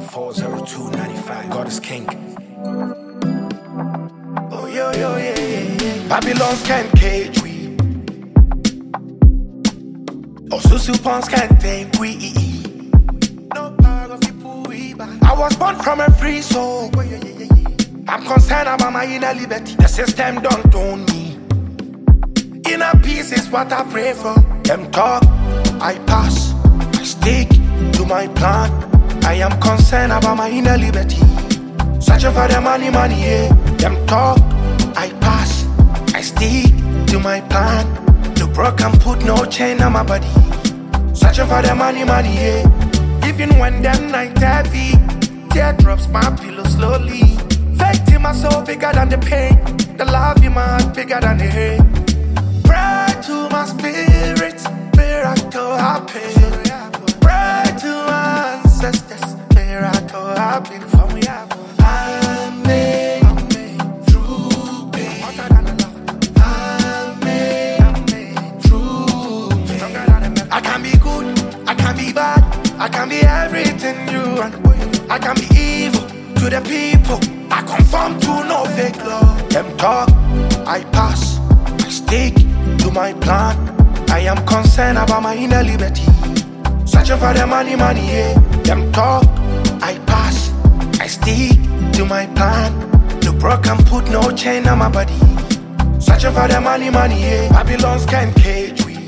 140295. God is king. Oh, yo, yo, yeah, yeah, yeah. Babylons can't cage we. Oh, Susupons can't take we. No power of people we buy. I was born from a free soul. Oh, yeah, yeah, yeah, yeah. I'm concerned about my inner liberty. The system don't own me. Inner peace is what I pray for. Them talk, I pass. I stick to my plan. I am concerned about my inner liberty. Searching for the money, yeah. Them talk, I pass. I stick to my plan. No broken put no chain on my body. Searching for the money, yeah. Even when them night heavy, teardrops my pillow slowly. Faith in my soul bigger than the pain. The love in my heart bigger than the hate. Pray to my spirit, miracle happen. Pray to my ancestors, miracle happen for me. I'm made through pain. I'm made through pain. I can be good, I can be bad, I can be everything you want. I can be evil to the people. I conform to no fake love. Them talk, I pass, I stick to my plan. I am concerned about my inner liberty. Searching for the money, yeah. Them talk, I pass, I stick to my plan. No broken put no chain on my body. Searching for the money, yeah. Babylons can't cage we.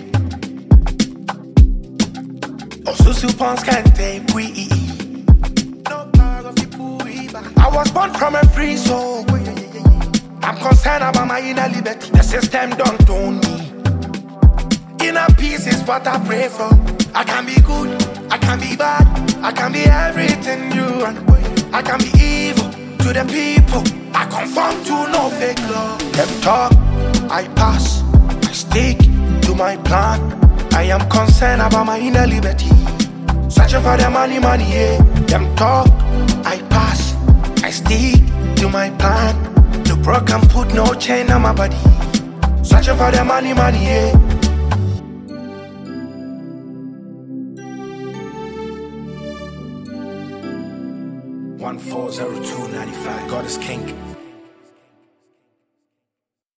Oh, Susupons can't take we. No power of people we buy. I was born from a free soul. I'm concerned about my inner liberty. The system don't own me. Inner peace is what I pray for. I can be good, I can be bad, I can be everything you want. I can be evil to the people. I conform to no fake love. Them talk, I pass, I stick to my plan. I am concerned about my inner liberty. Searching for the money, yeah. Them talk, I pass, I stick to my plan. No broken put no chain on my body. Searching for the money, yeah. One 140295. God is king.